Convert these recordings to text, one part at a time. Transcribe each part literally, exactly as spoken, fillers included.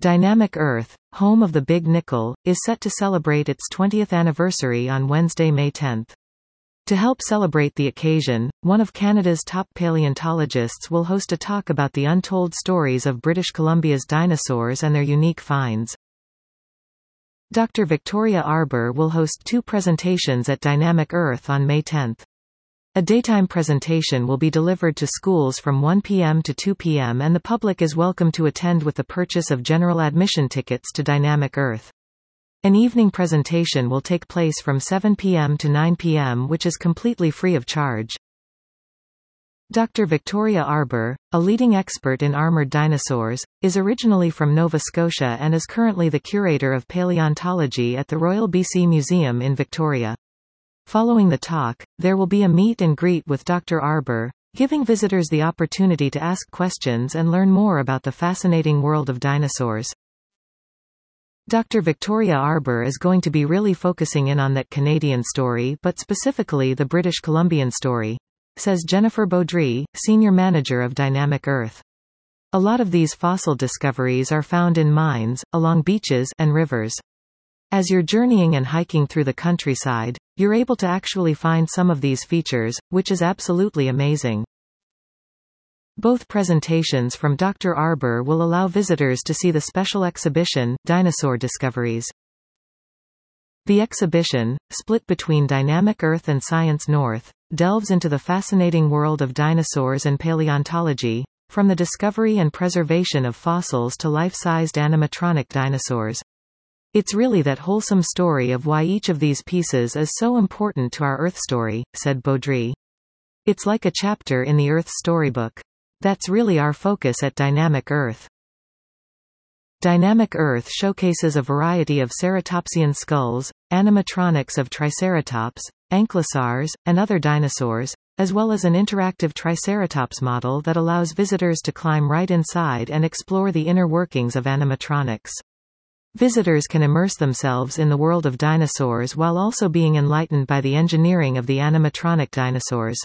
Dynamic Earth, home of the Big Nickel, is set to celebrate its twentieth anniversary on Wednesday, May tenth. To help celebrate the occasion, one of Canada's top paleontologists will host a talk about the untold stories of British Columbia's dinosaurs and their unique finds. Doctor Victoria Arbour will host two presentations at Dynamic Earth on May tenth. A daytime presentation will be delivered to schools from one p m to two p m and the public is welcome to attend with the purchase of general admission tickets to Dynamic Earth. An evening presentation will take place from seven p m to nine p m which is completely free of charge. Doctor Victoria Arbour, a leading expert in armored dinosaurs, is originally from Nova Scotia and is currently the curator of paleontology at the Royal B C Museum in Victoria. Following the talk, there will be a meet and greet with Doctor Arbour, giving visitors the opportunity to ask questions and learn more about the fascinating world of dinosaurs. Doctor Victoria Arbour is going to be really focusing in on that Canadian story, but specifically the British Columbian story, says Jennifer Baudry, Senior Manager of Dynamic Earth. A lot of these fossil discoveries are found in mines, along beaches, and rivers. As you're journeying and hiking through the countryside, you're able to actually find some of these features, which is absolutely amazing. Both presentations from Doctor Arbour will allow visitors to see the special exhibition, Dinosaur Discoveries. The exhibition, split between Dynamic Earth and Science North, delves into the fascinating world of dinosaurs and paleontology, from the discovery and preservation of fossils to life-sized animatronic dinosaurs. It's really that wholesome story of why each of these pieces is so important to our Earth story, said Baudry. It's like a chapter in the Earth storybook. That's really our focus at Dynamic Earth. Dynamic Earth showcases a variety of ceratopsian skulls, animatronics of Triceratops, ankylosaurs, and other dinosaurs, as well as an interactive Triceratops model that allows visitors to climb right inside and explore the inner workings of animatronics. Visitors can immerse themselves in the world of dinosaurs while also being enlightened by the engineering of the animatronic dinosaurs.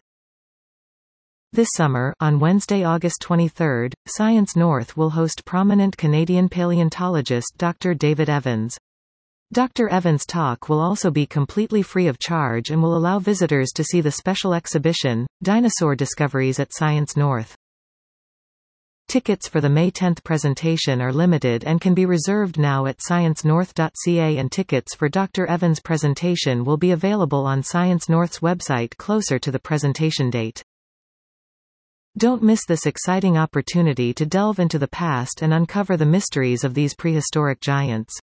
This summer, on Wednesday, August twenty-third, Science North will host prominent Canadian paleontologist Doctor David Evans. Doctor Evans' talk will also be completely free of charge and will allow visitors to see the special exhibition, Dinosaur Discoveries at Science North. Tickets for the May tenth presentation are limited and can be reserved now at science north dot c a and tickets for Doctor Evans' presentation will be available on Science North's website closer to the presentation date. Don't miss this exciting opportunity to delve into the past and uncover the mysteries of these prehistoric giants.